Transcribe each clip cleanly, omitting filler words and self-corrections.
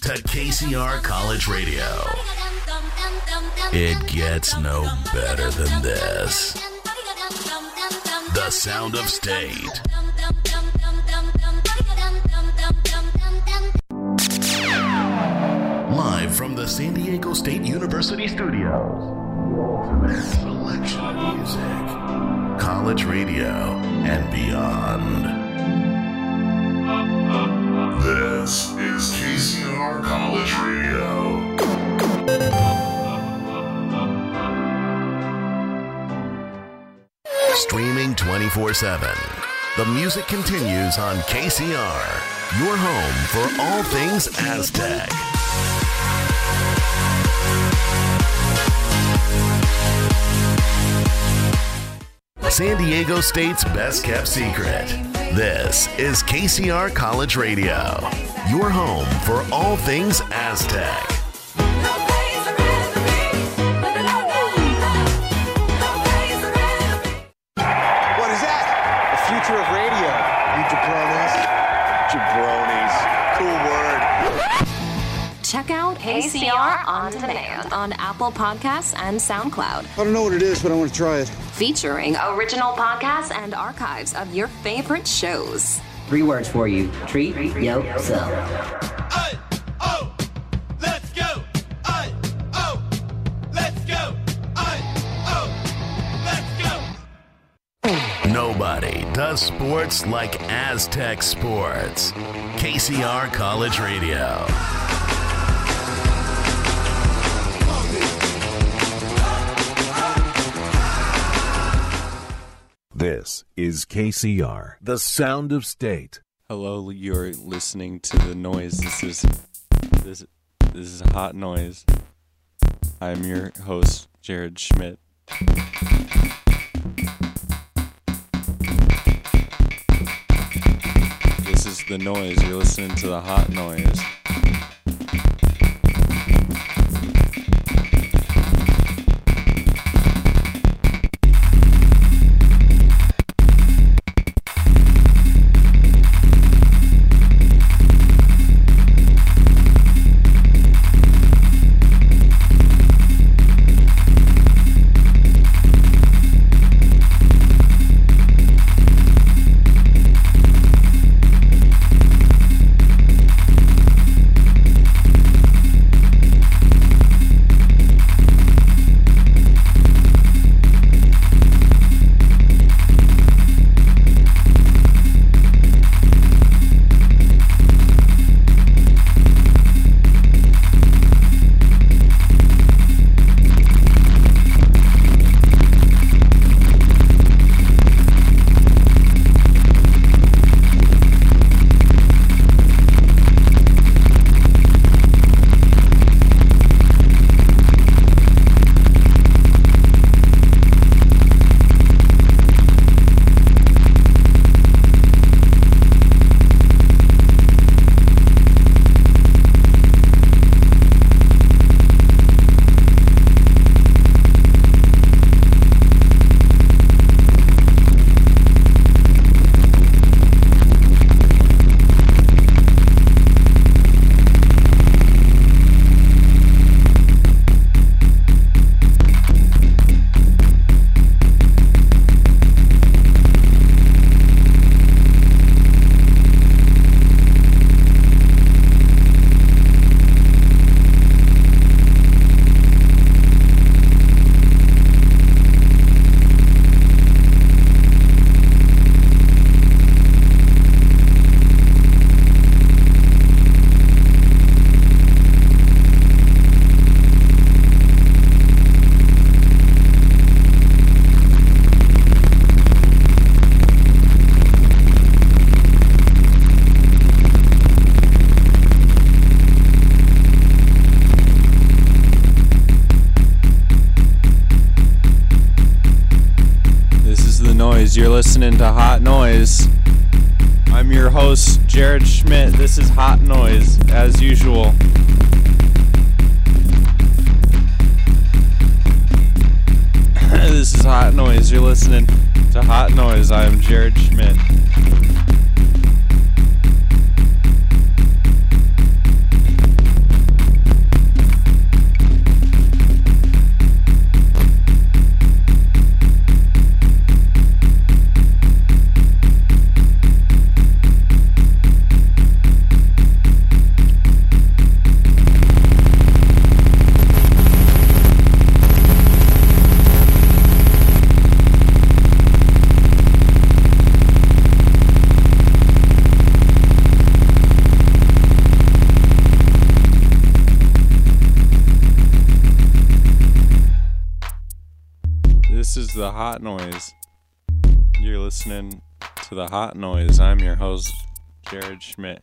to KCR College Radio. It gets no better than this. The Sound of State. Live from the San Diego State University studios. The ultimate selection of music, college radio, and beyond. This is KCR College Radio. Streaming 24/7. The music continues on KCR, your home for all things Aztec. San Diego State's best kept secret. This is KCR College Radio, your home for all things Aztec. What is that? The future of radio. You jabronis. Jabronis. Cool word. Check out KCR On Demand on Apple Podcasts and SoundCloud. I don't know what it is, but I want to try it. Featuring original podcasts and archives of your favorite shows. 3 words for you. Treat yourself. Let's go. Let's go. Let's go. Nobody does sports like Aztec Sports. KCR College Radio. This is KCR, the Sound of State. Hello, you're listening to The Noise. This is Hot Noise. I'm your host, Jared Schmidt. This is The Noise. You're listening to the Hot Noise. You're listening to Hot Noise. I'm your host, Jared Schmidt. This is Hot Noise, as usual. This is Hot Noise. You're listening to Hot Noise. I am Jared Schmidt. This is the Hot Noise. You're listening to the Hot Noise. I'm your host, Jared Schmidt.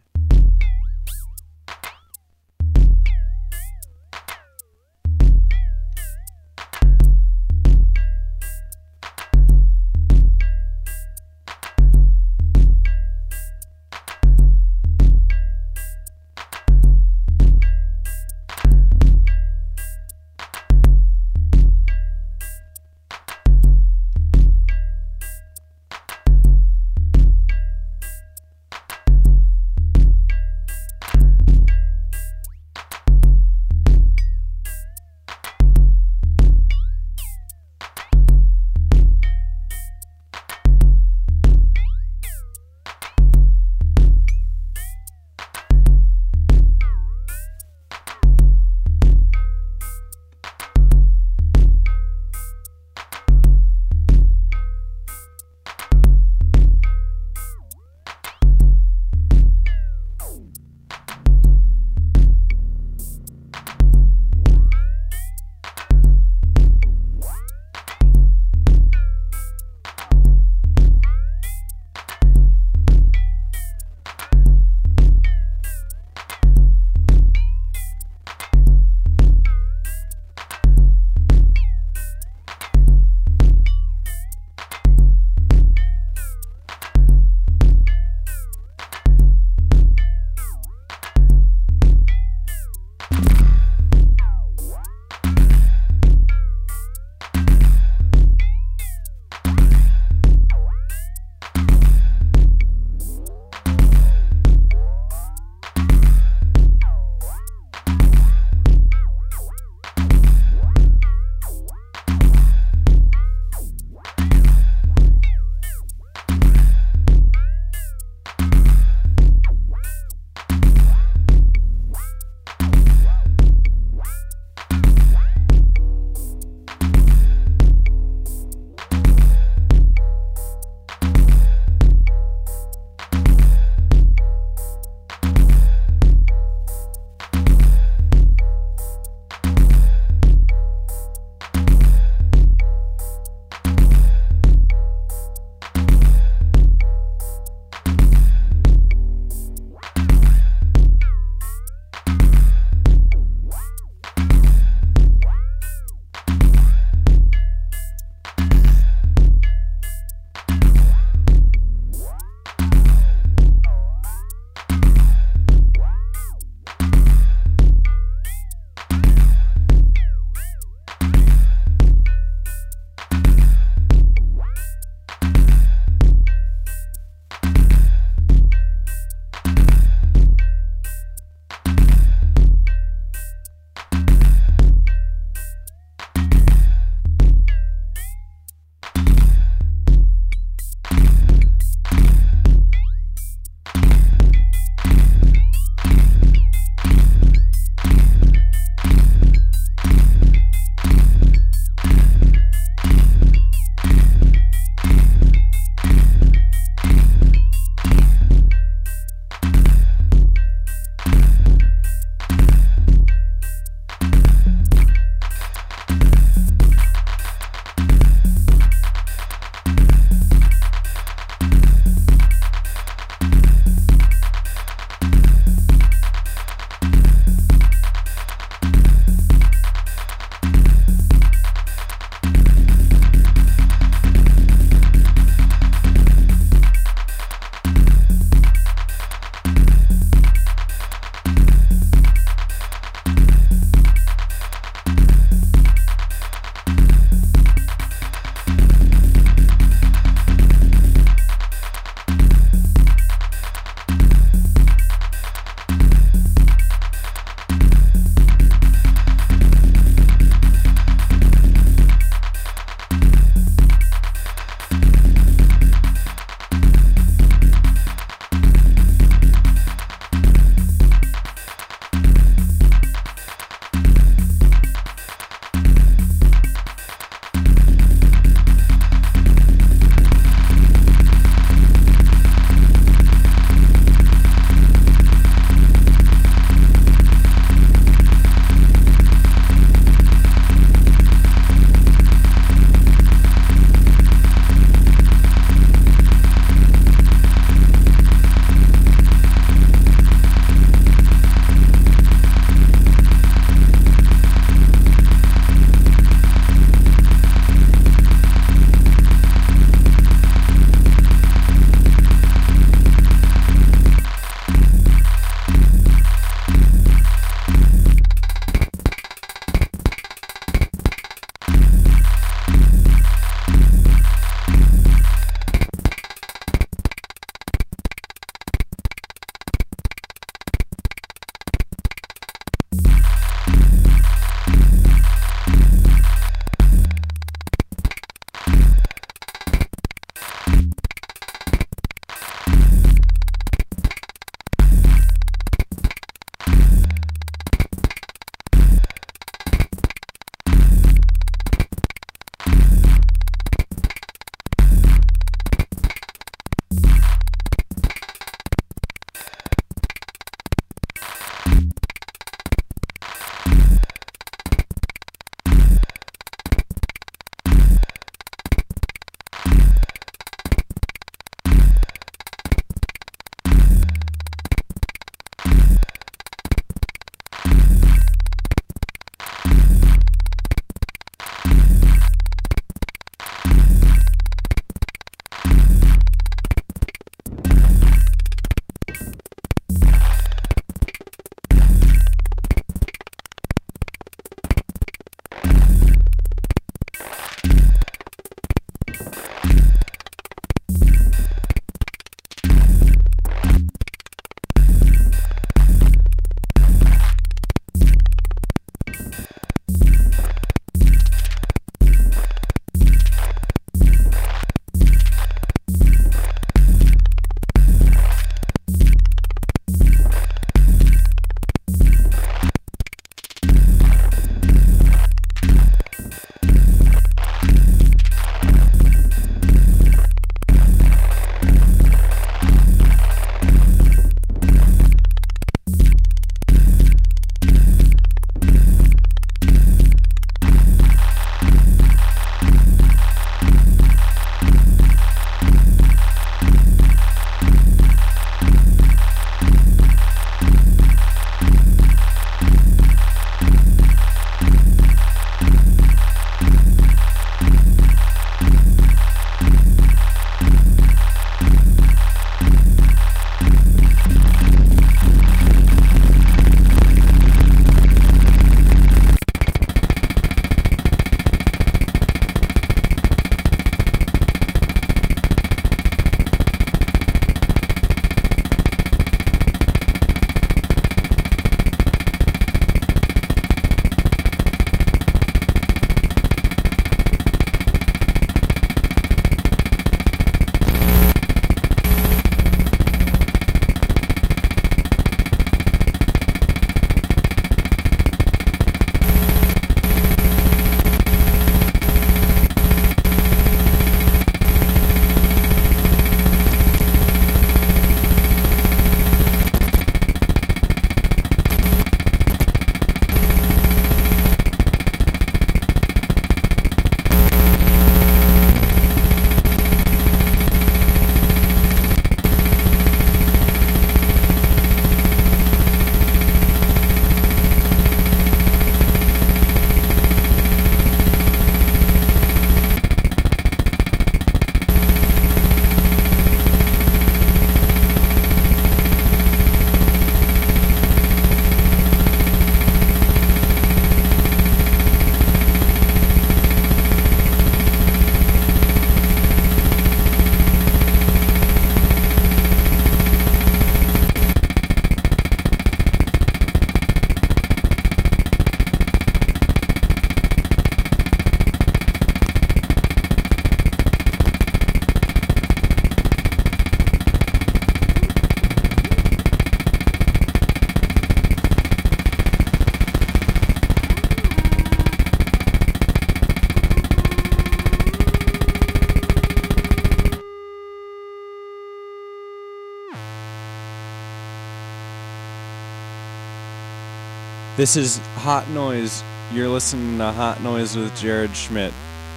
This is Hot Noise. You're listening to Hot Noise with Jared Schmidt.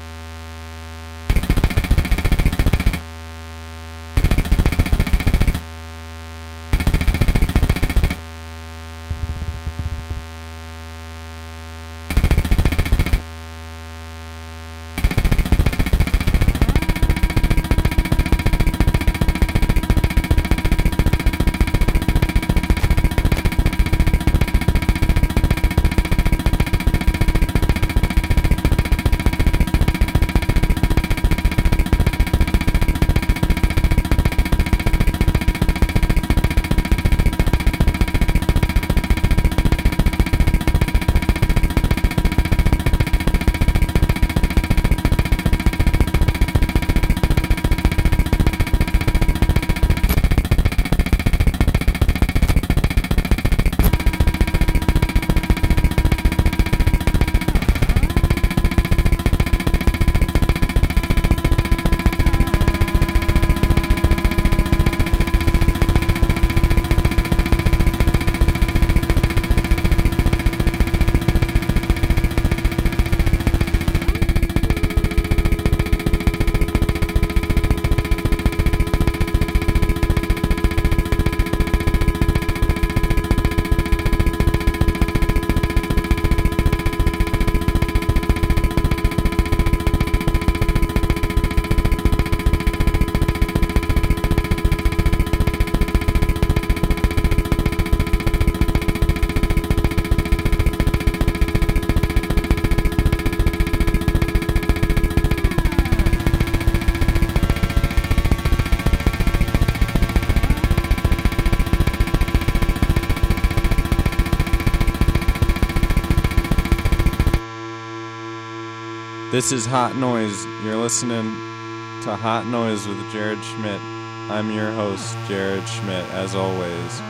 This is Hot Noise. You're listening to Hot Noise with Jared Schmidt. I'm your host, Jared Schmidt, as always.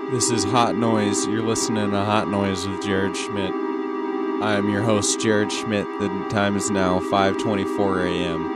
This is Hot Noise. You're listening to Hot Noise with Jared Schmidt. I am your host, Jared Schmidt. The time is now 5:24 a.m.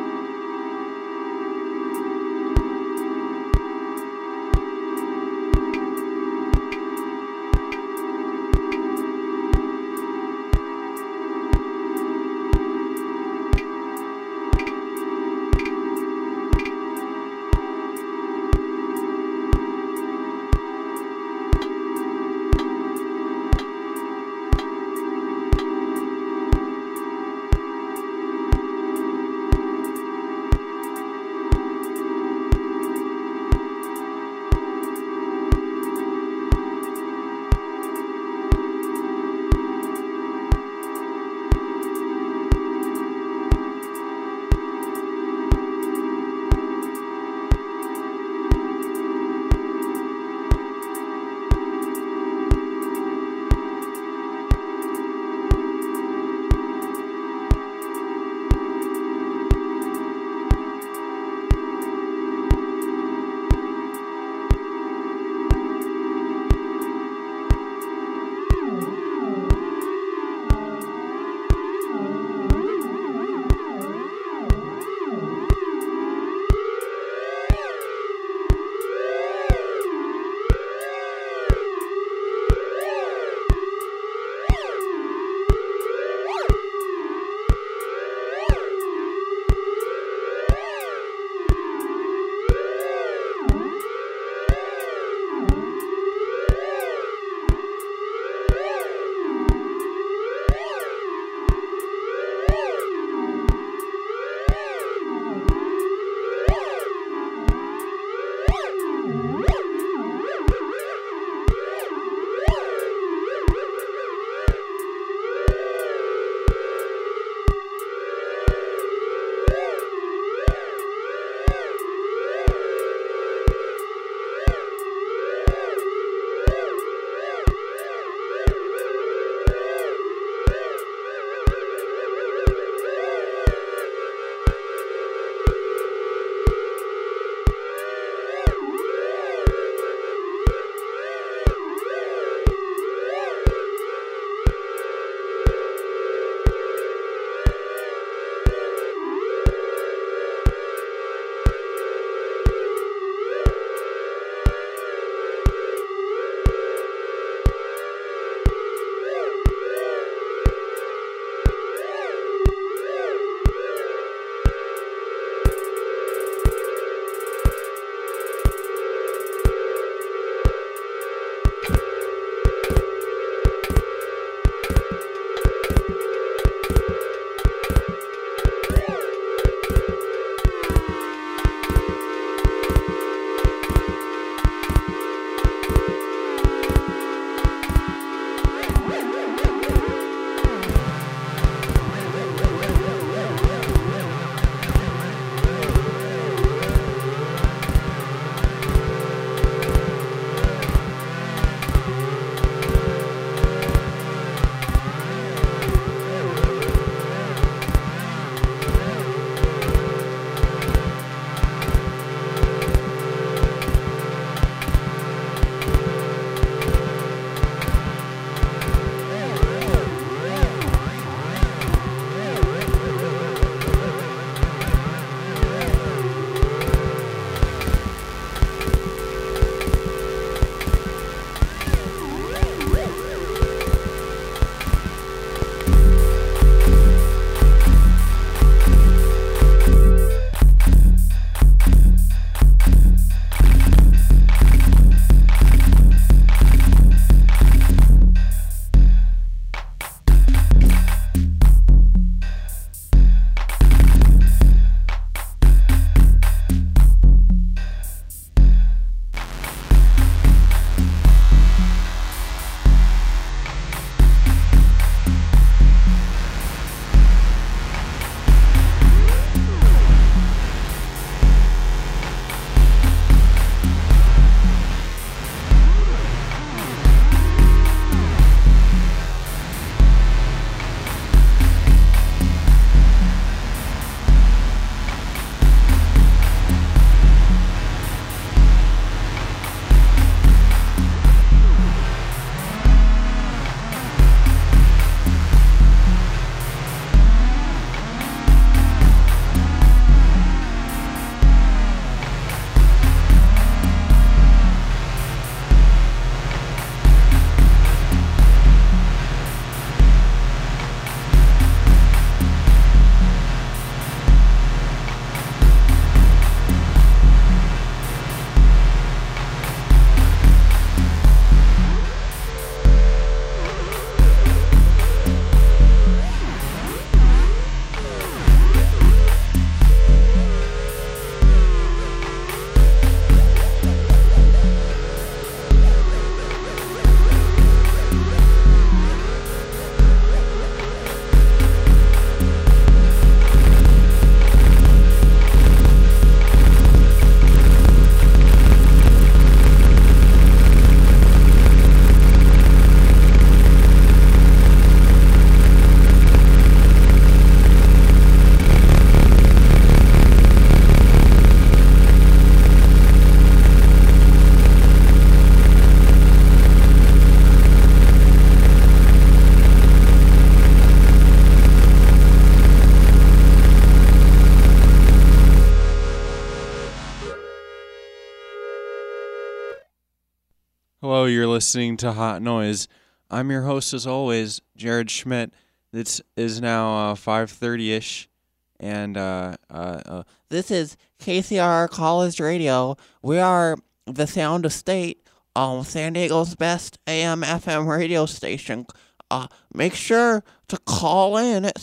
Hello, you're listening to Hot Noise. I'm your host, as always, Jared Schmidt. This is now 5:30-ish, and this is KCR College Radio. We are the Sound of State, San Diego's best AM/FM radio station. Make sure to call in at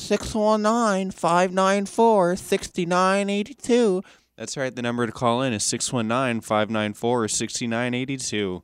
619-594-6982. That's right, the number to call in is 619-594-6982.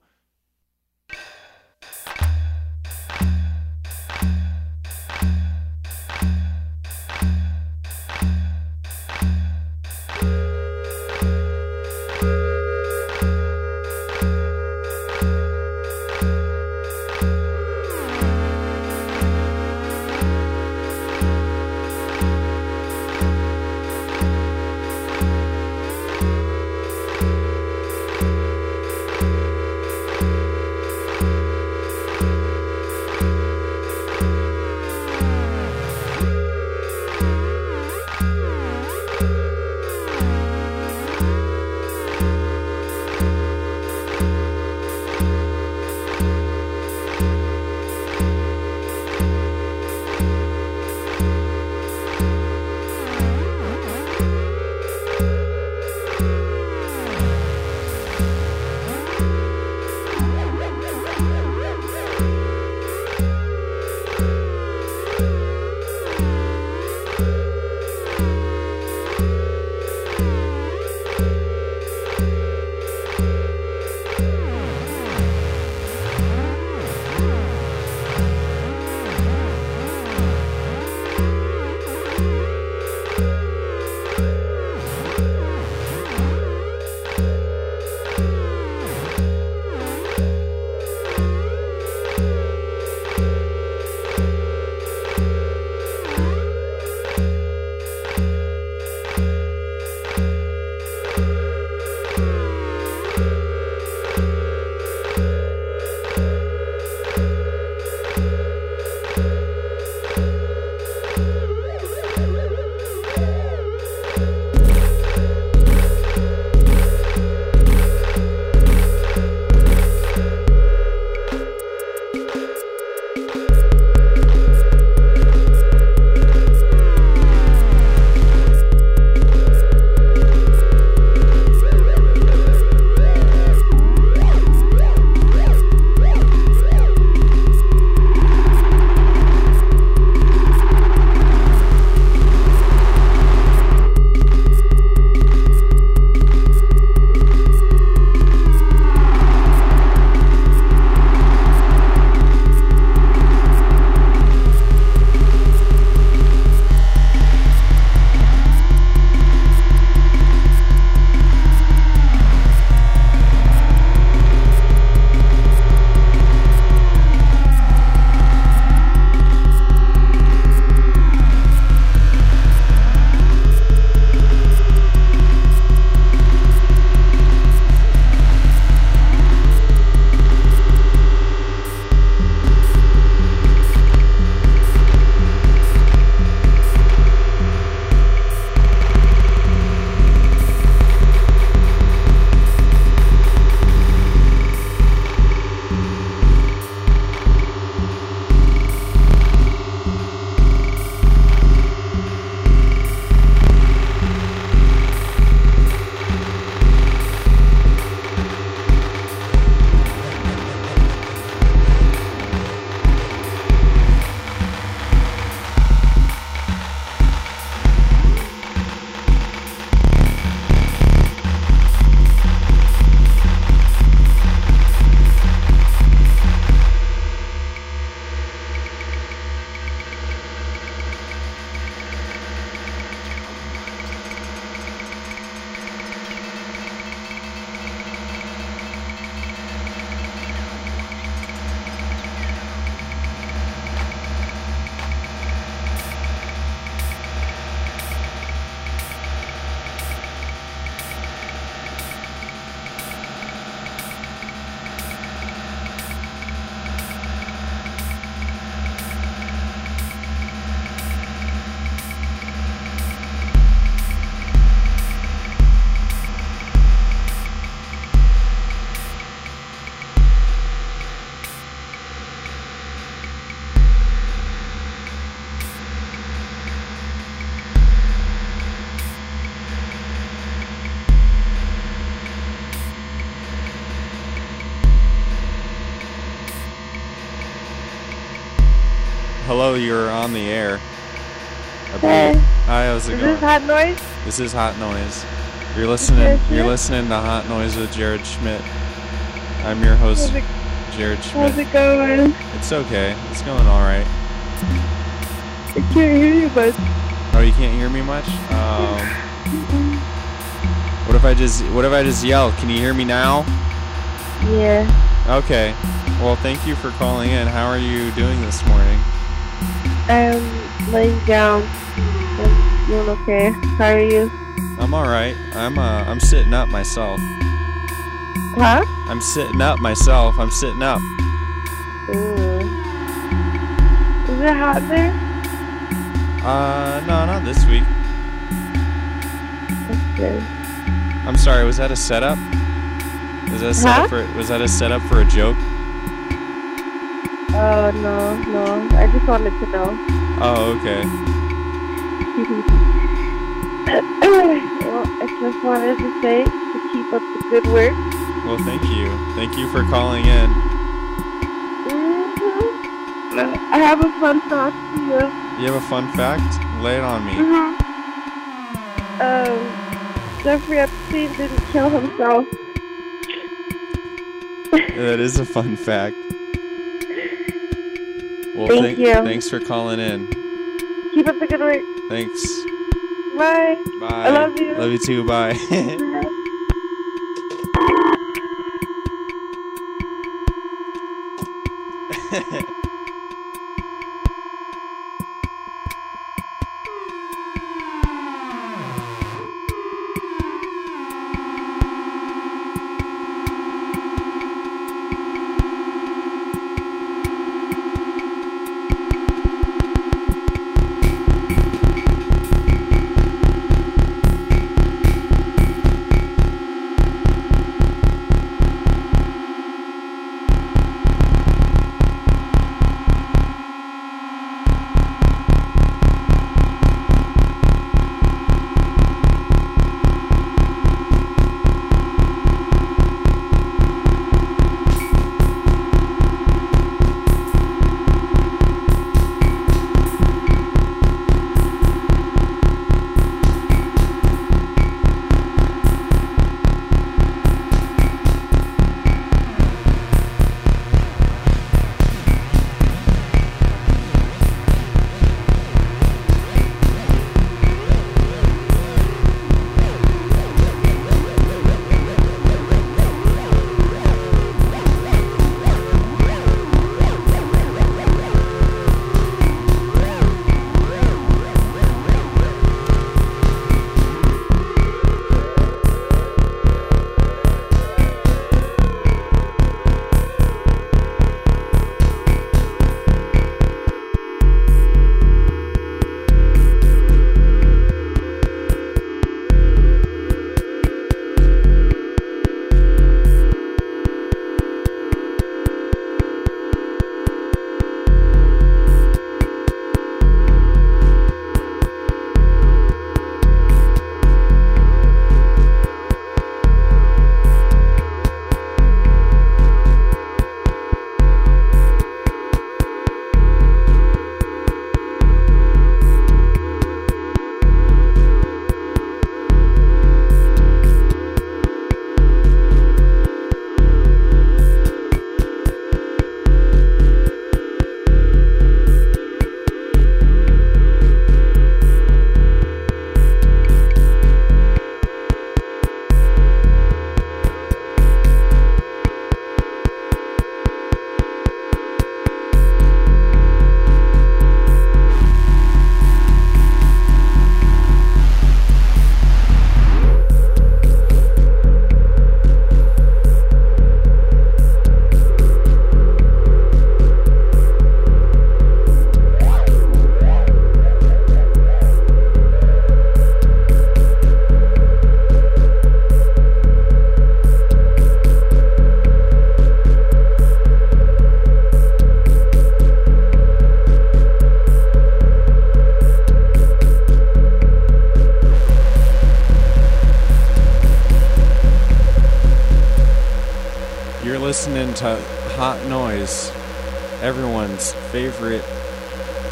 hello, you're on the air. Hey. Hi, how's it Is going? this Hot Noise? This is Hot Noise. You're listening to Hot Noise with Jared Schmidt. I'm your host, Jared Schmidt. How's it going? It's okay. It's going all right. I can't hear you much. Oh, you can't hear me much? What if I just yell? Can you hear me now? Yeah. Okay. Well, thank you for calling in. How are you doing this morning? I'm laying down. I'm doing okay. How are you? I'm all right. I'm sitting up myself. Huh? I'm sitting up myself. I'm sitting up. Ooh. Is it hot there? No, not this week. That's good. I'm sorry. Was that a setup? Was that a setup for a joke? Oh, no. I just wanted to know. Oh, okay. Well, I just wanted to say to keep up the good work. Well, thank you. Thank you for calling in. I have a fun fact for you. You have a fun fact? Lay it on me. Jeffrey Epstein didn't kill himself. That is a fun fact. Well, Thank you. Thanks for calling in. Keep up the good work. Thanks. Bye. Bye. I love you. Love you too. Bye. listening to Hot Noise, everyone's favorite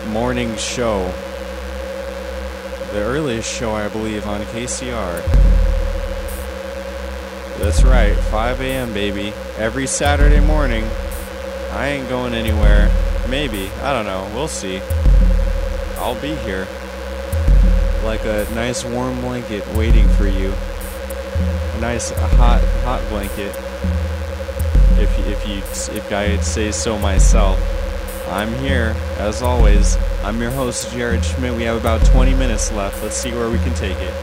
morning show. The earliest show, I believe, on KCR. That's right, 5 a.m., baby. Every Saturday morning. I ain't going anywhere. Maybe. I don't know. We'll see. I'll be here. Like a nice warm blanket waiting for you. A nice hot blanket. If I'd say so myself. I'm here, as always. I'm your host, Jared Schmidt. We have about 20 minutes left. Let's see where we can take it.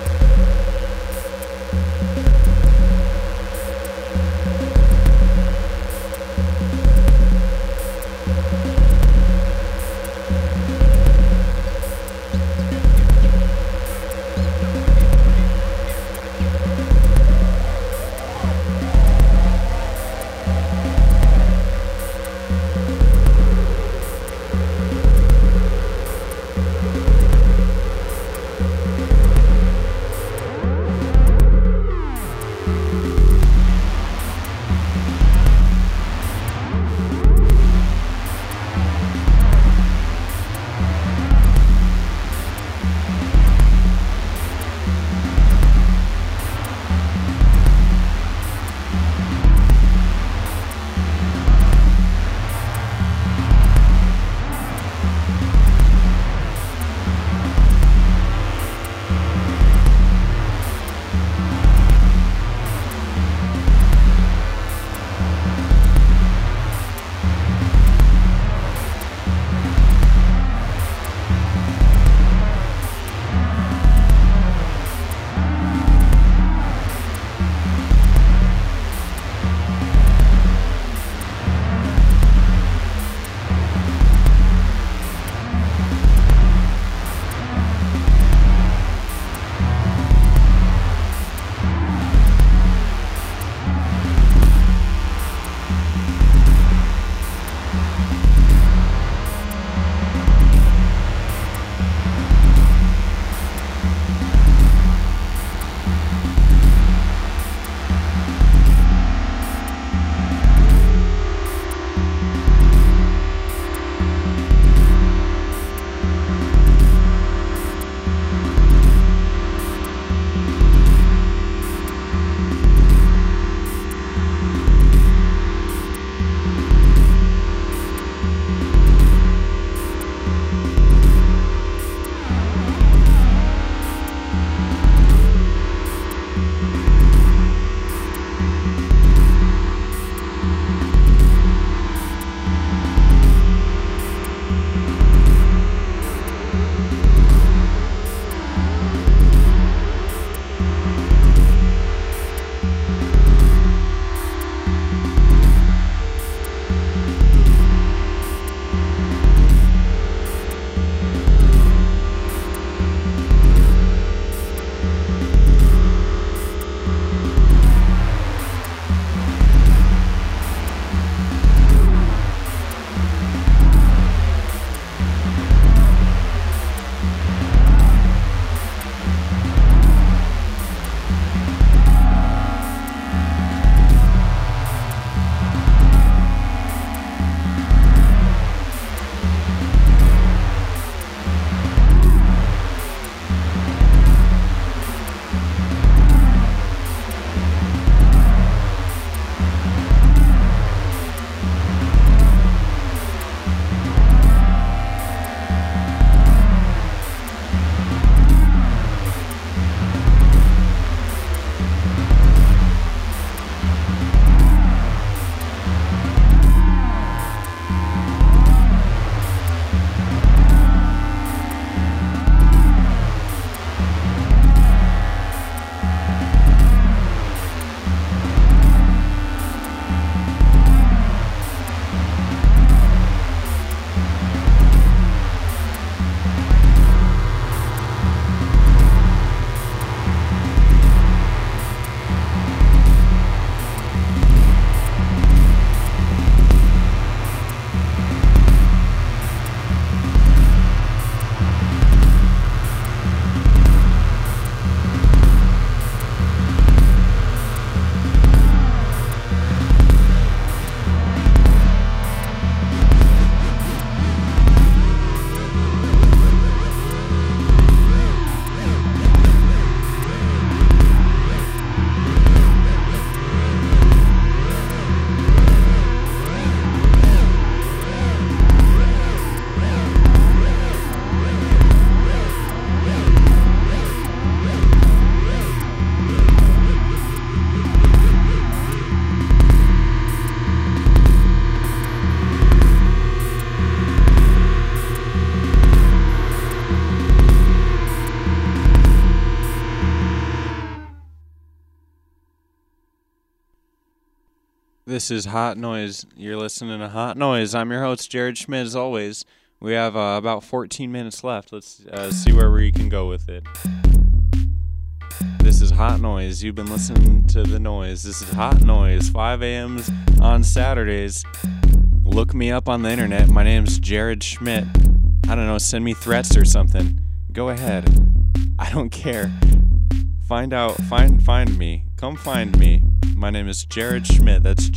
This is Hot Noise. You're listening to Hot Noise. I'm your host, Jared Schmidt, as always. We have about 14 minutes left. Let's see where we can go with it. This is Hot Noise. You've been listening to the noise. This is Hot Noise, 5 a.m.s on Saturdays. Look me up on the internet. My name's Jared Schmidt. I don't know, send me threats or something. Go ahead. I don't care. Find me. Come find me. My name is Jared Schmidt. That's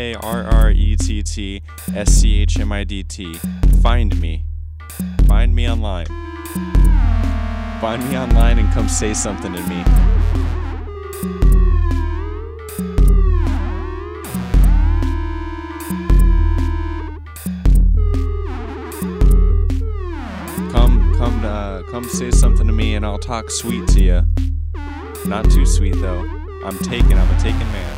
JARRETTSCHMIDT. Find me. Find me online. Find me online and come say something to me. Come say something to me and I'll talk sweet to you. Not too sweet though. I'm a taken man.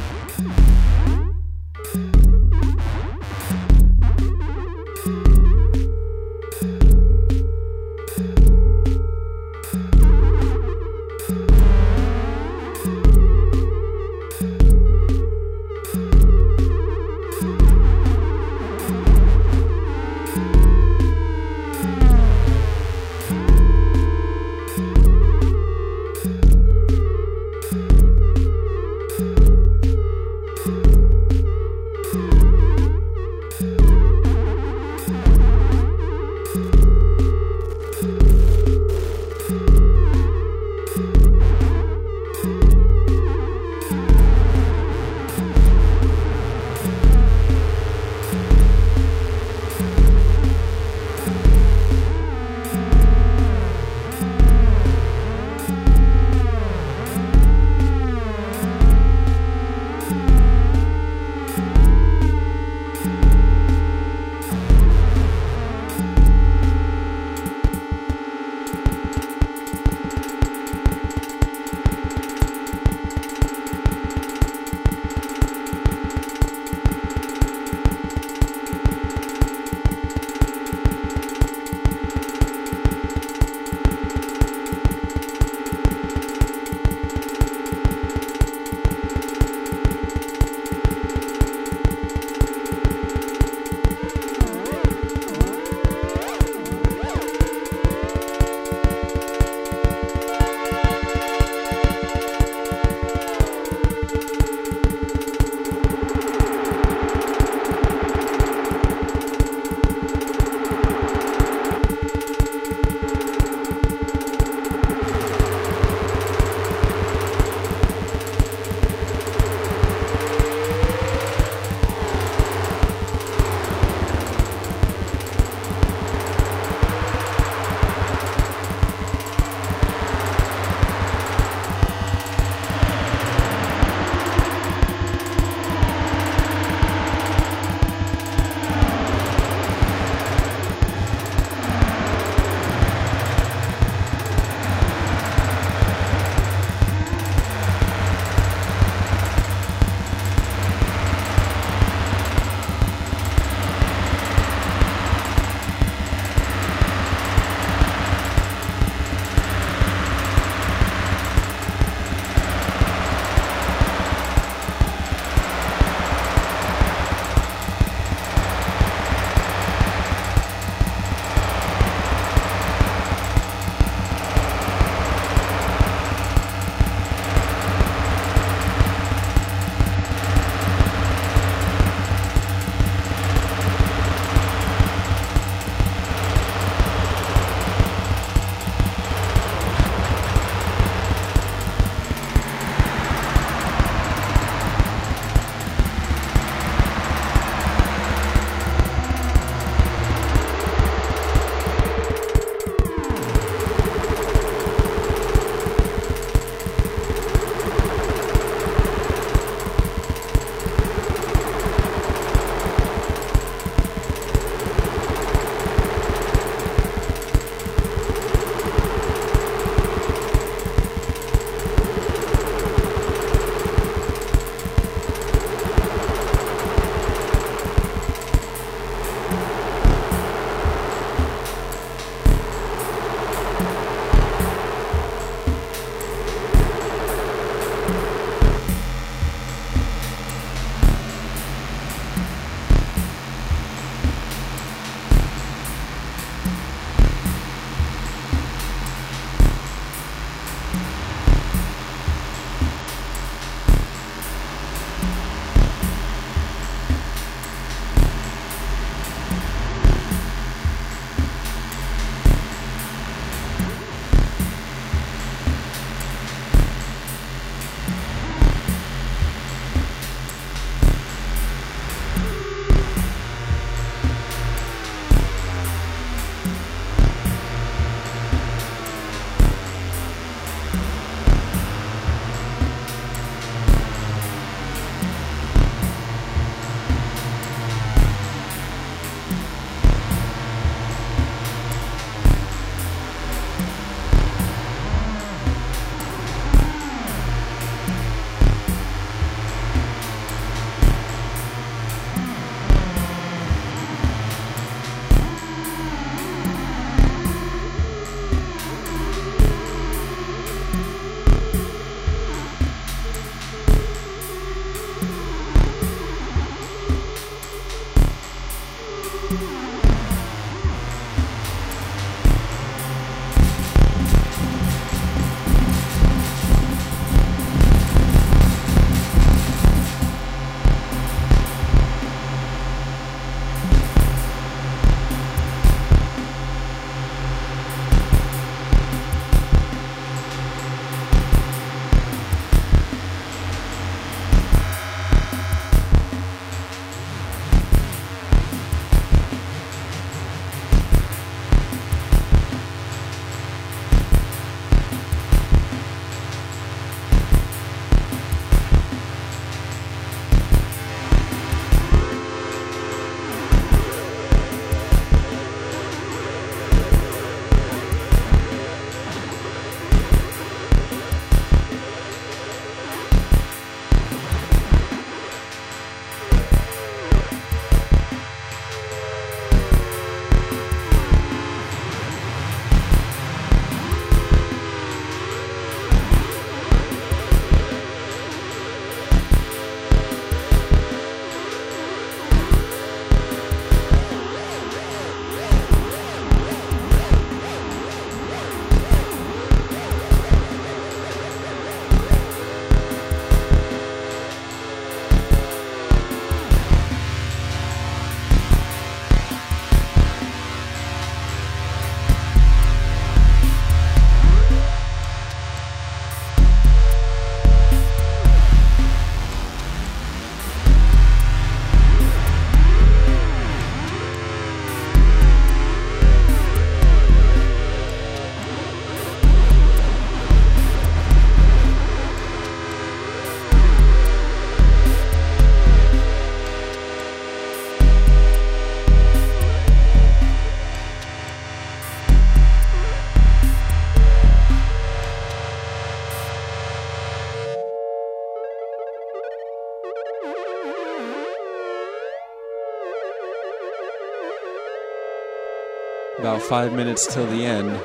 About 5 minutes till the end.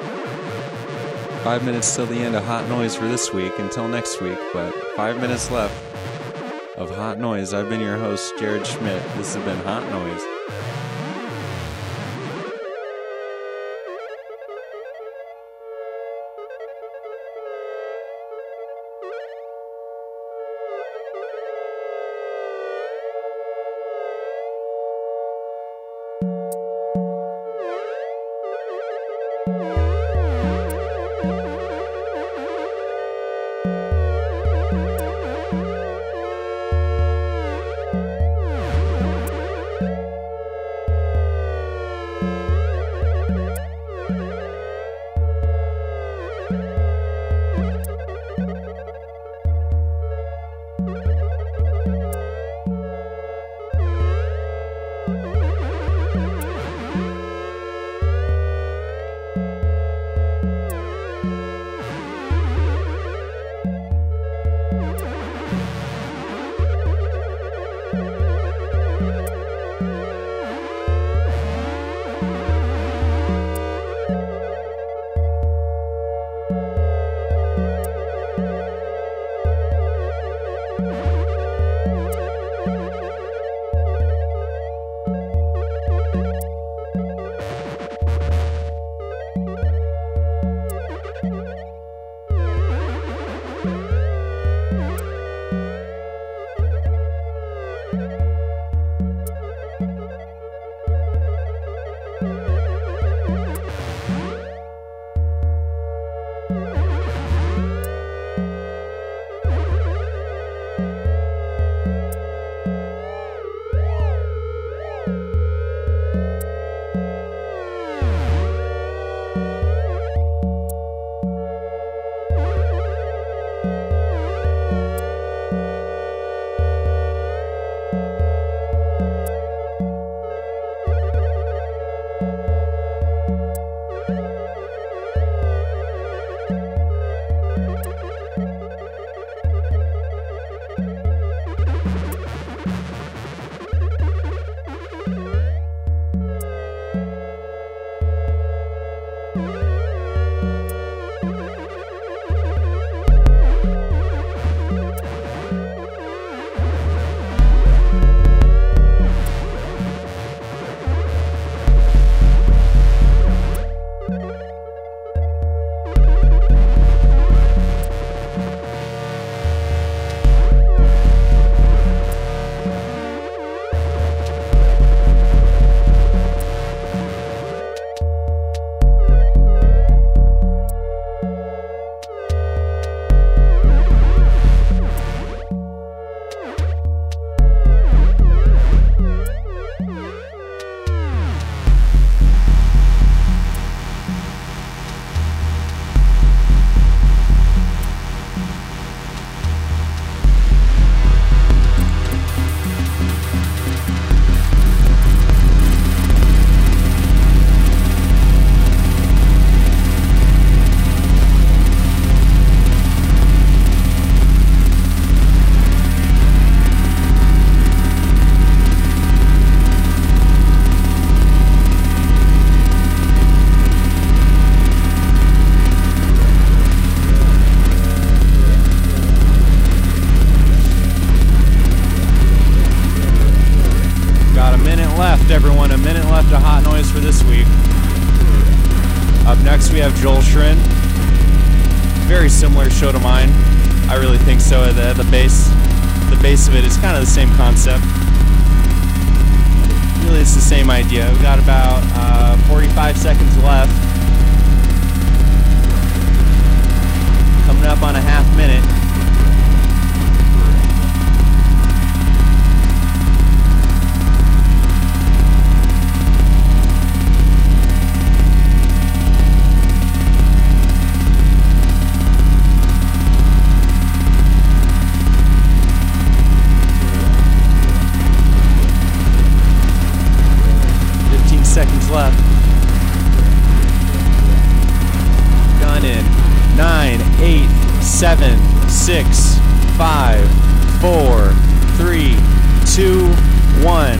5 minutes till the end of Hot Noise for this week, until next week, but 5 minutes left of Hot Noise. I've been your host, Jared Schmidt. This has been Hot Noise. everyone. A minute left of Hot Noise for this week. Up next, we have Joel Schrin. Very similar show to mine. I really think so. At the base of it is kind of the same concept. Really, it's the same idea. We've got about 45 seconds left. Coming up on a half minute. Seconds left. Gun in. 9, 8, 7, 6, 5, 4, 3, 2, 1.